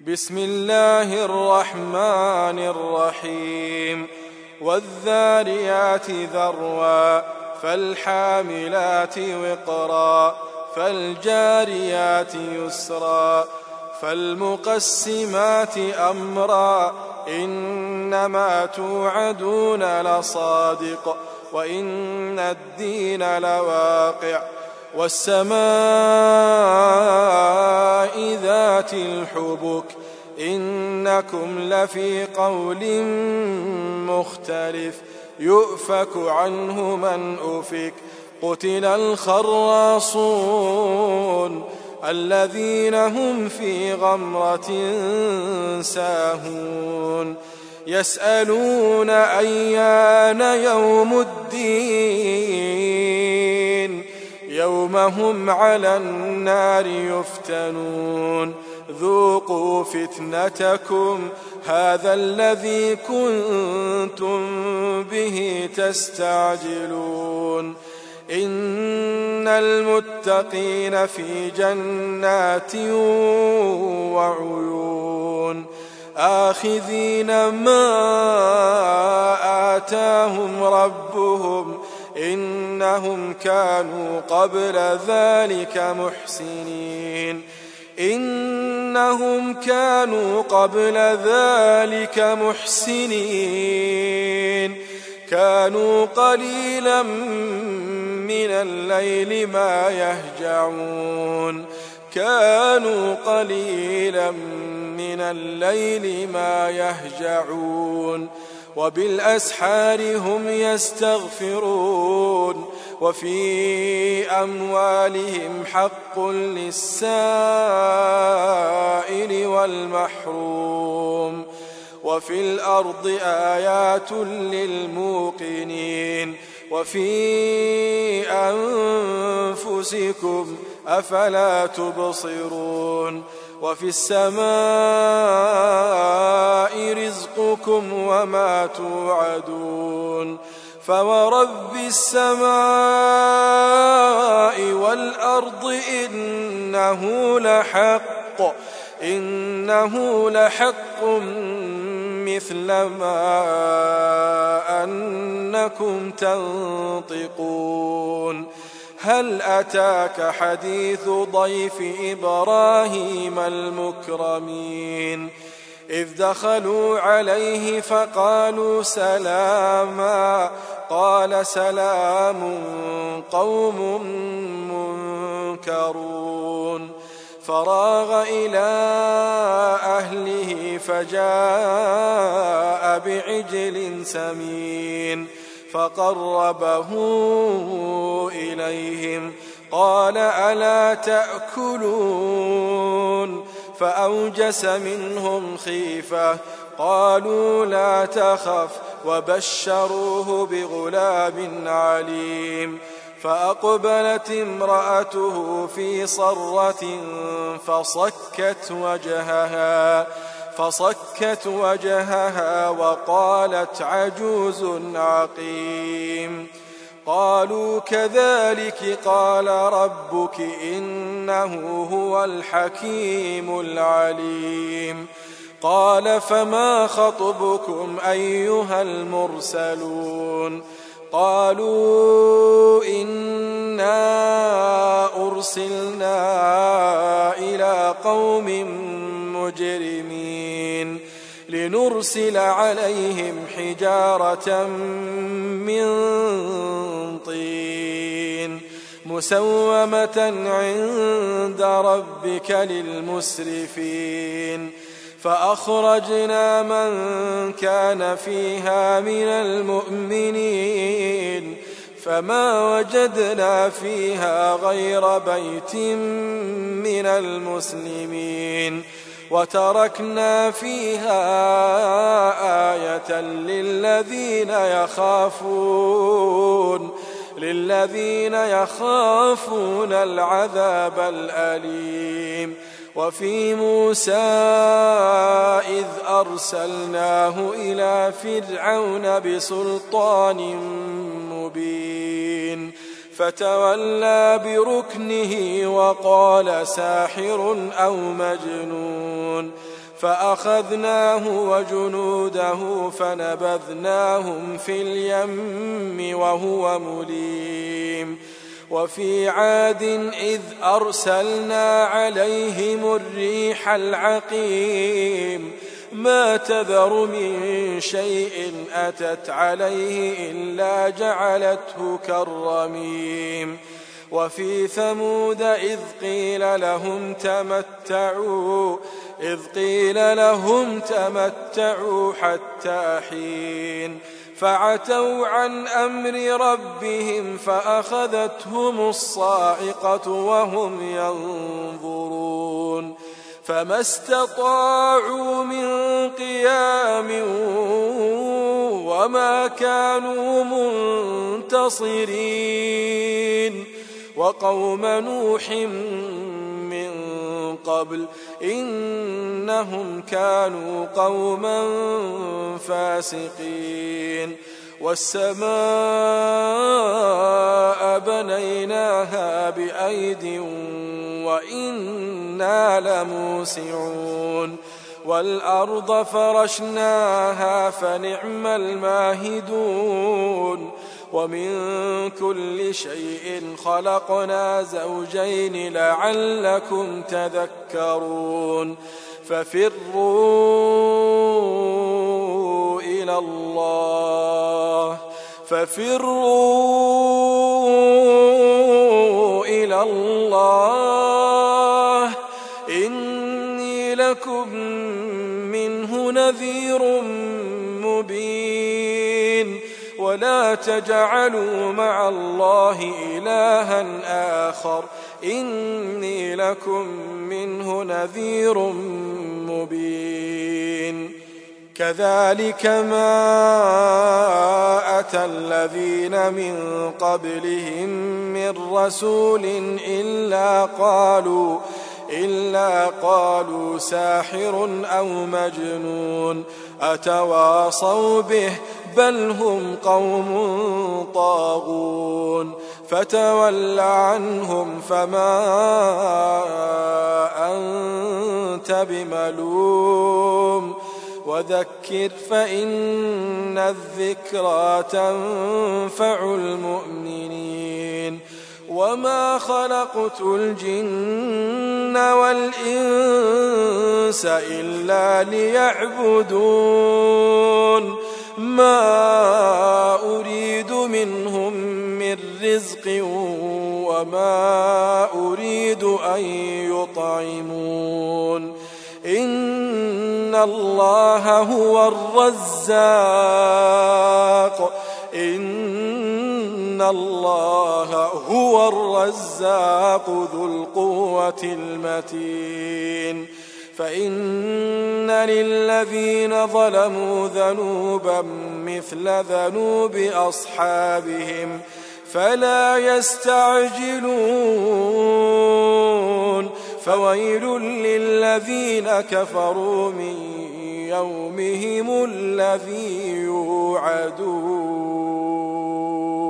بسم الله الرحمن الرحيم والذاريات ذروا فالحاملات وقرا فالجاريات يسرا فالمقسمات أمرا إنما توعدون لصادق وإن الدين لواقع والسماء ذات الحبك إنكم لفي قول مختلف يؤفك عنه من أفك قتل الخراصون الذين هم في غمرة ساهون يسألون أيان يوم الدين يوم هم على النار يفتنون ذوقوا فتنتكم هذا الذي كنتم به تستعجلون إن المتقين في جنات وعيون آخذين ما آتاهم ربهم إنهم كانوا قبل ذلك محسنين كانوا قليلا من الليل ما يهجعون وبالأسحار هم يستغفرون وفي أموالهم حق للسائل والمحروم وفي الأرض آيات للموقنين وفي أنفسكم أفلا تبصرون وفي السماء رزقكم وما توعدون فورب السماء والأرض إنه لحق مثل ما أنكم تنطقون هل أتاك حديث ضيف إبراهيم المكرمين إذ دخلوا عليه فقالوا سلاما قال سلام قوم منكرون فراغ إلى أهله فجاء بعجل سمين فقربه إليهم قال ألا تأكلون فأوجس منهم خيفة قالوا لا تخف وبشروه بغلام عليم فأقبلت امرأته في صرة فصكت وجهها وقالت عجوز عقيم قالوا كذلك قال ربك إنه هو الحكيم العليم قال فما خطبكم أيها المرسلون قالوا إنا أرسلنا إلى قوم مجرمين لنرسل عليهم حجارة من طين مسومة عند ربك للمسرفين فأخرجنا من كان فيها من المؤمنين فما وجدنا فيها غير بيت من المسلمين وتركنا فيها آية للذين يخافون العذاب الأليم وفي موسى إذ أرسلناه إلى فرعون بسلطان مبين فتولى بركنه وقال ساحر أو مجنون فأخذناه وجنوده فنبذناهم في اليم وهو مليم وفي عاد إذ أرسلنا عليهم الريح العقيم ما تذر من شيء أتت عليه إلا جعلته كالرميم وفي ثمود إذ قيل لهم تمتعوا حتى حين فعتوا عن أمر ربهم فأخذتهم الصاعقة وهم ينظرون فما استطاعوا من قيام وما كانوا منتصرين وقوم نوح من قبل إنهم كانوا قوما فاسقين والسماء بنيناها بأيد وإنا لموسعون والأرض فرشناها فنعم الماهدون ومن كل شيء خلقنا زوجين لعلكم تذكرون ففروا إلى الله إني لكم منه نذير مبين ولا تجعلوا مع الله إلها آخر إني لكم منه نذير مبين كذلك ما أتى الذين من قبلهم من رسول إلا قالوا ساحر أو مجنون أتواصوا به بل هم قوم طاغون فتول عنهم فما أنت بملوم وذكر فإن الذكرى تنفع المؤمنين وما خلقت الجن والإنس إلا ليعبدون ما أريد منهم من رزق وما أريد أن يطعمون إن الله هو الرزاق ذو القوة المتين فإن للذين ظلموا ذنوبا مثل ذنوب أصحابهم فلا يستعجلون فويل للذين كفروا من يومهم الذي يوعدون